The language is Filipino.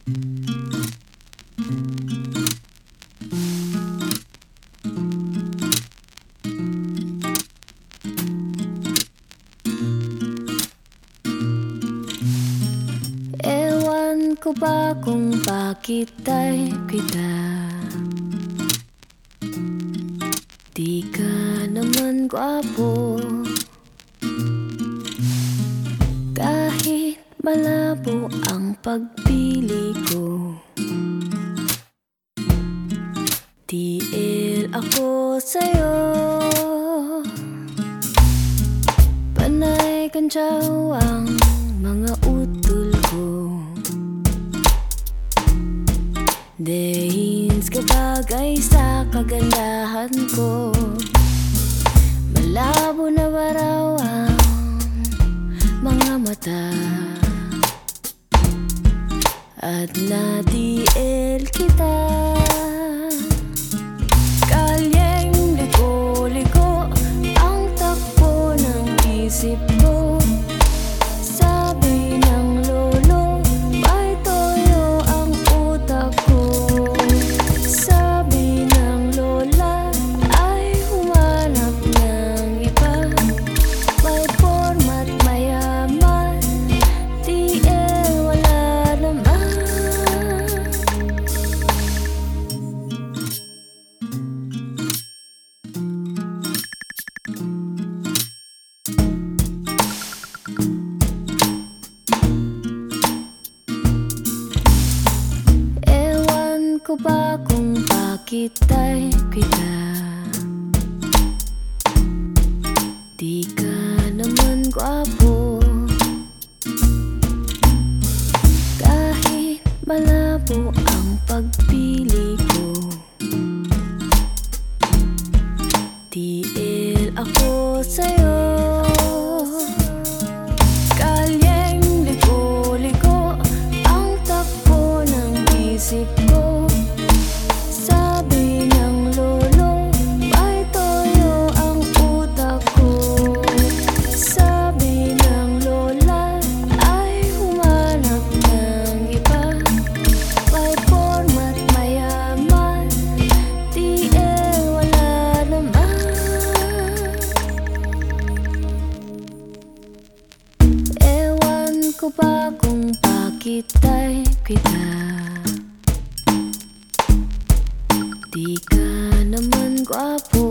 Ewan ko ba kung bakit ay kita, di ka naman gwapo. Kahit malabo ang pagpili ko, tiil ako sa'yo. Panay kantsaw ang mga utol ko, dehins kabagay sa kagandahan ko. Malabo na baraw ang mga mata, at natiil kita. Kalyeng liko-liko ang takbo ng isip ko. Sabi ng lolo, may toyo ang utak ko. Sabi ng lola, ay humanap ng iba, may forma't mayaman, tiil wala naman. Ewan ko ba kung bakit ay kita, di ka naman gwapo. Kahit malabo ang pagpili ko, tiil ako sa'yo. Kalyeng liko-liko ang takbo ng isip ko. Sabi ng lolo, may toyo ang utak ko. Sabi ng lola, ay humanap ng iba, may forma't mayaman, tiil wala naman. Ewan ko ba kung bakit ay kita, di ka naman gwapo.